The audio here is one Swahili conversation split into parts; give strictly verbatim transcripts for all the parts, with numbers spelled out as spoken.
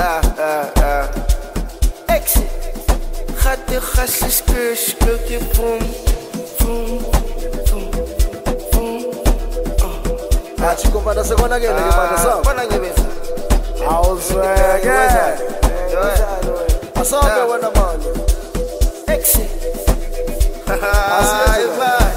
ah, ah, ah. Exit. Gaat de gastjes kus, kleurtje boom, boom, boom, boom. Ah, chico, para se van a que le para sa. Para que ves. Auswege. Asante wana mali. Exit. Ah, is bad.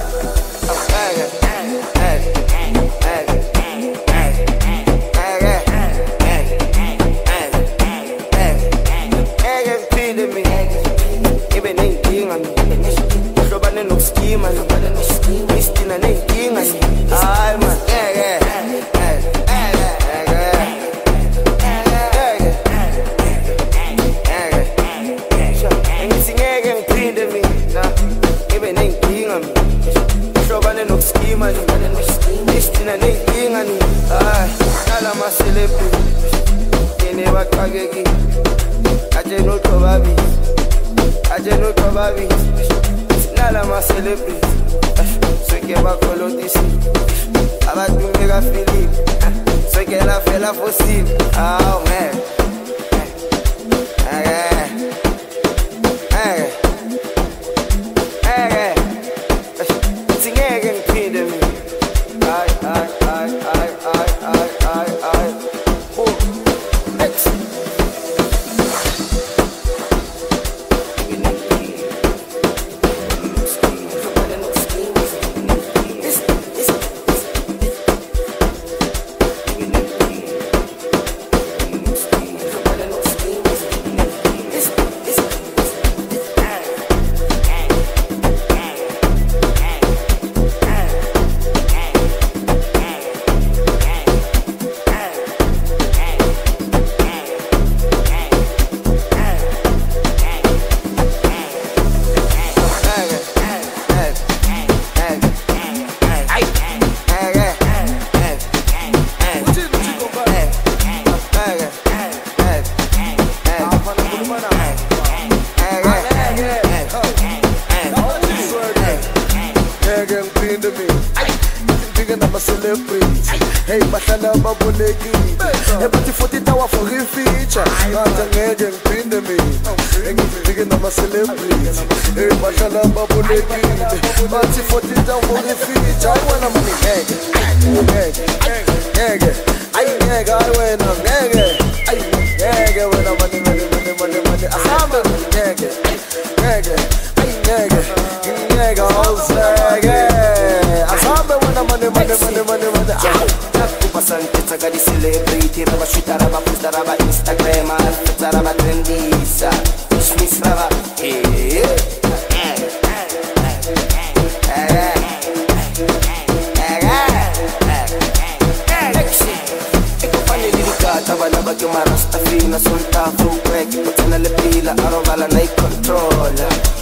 Nala ma celebrity, so que va colotisi, abat mi mega Philip, so que la fe la possible, oh man, okay, okay, okay, sing again, feed me, I, I, I, I, I, I, I, I, oh, next. Hey, bahlala babulekile. Ebathi futhi tawa for feature. Ngathi ngeke ngiphinde mina. Engifike nama celebrity. Hey, bahlala babulekile. Bathi futhi tawa for feature. I wanna money ngeke. Ngeke. Ngeke. Ay ngeke ay wena ngeke. Ay ngeke wena money money money money money. Asamba ngeke. Ngeke. Ay ngeke. Ngeke awuzeke. Asamba wena money money money money money. Pasante saga di celebrity, raba shita, raba posta, raba Instagram, alfetta, raba trendisa, dismiss, raba, eh, eh, Balaba che una rasta fina sul tafo, crack, potena le pila, a roba la nei controlla.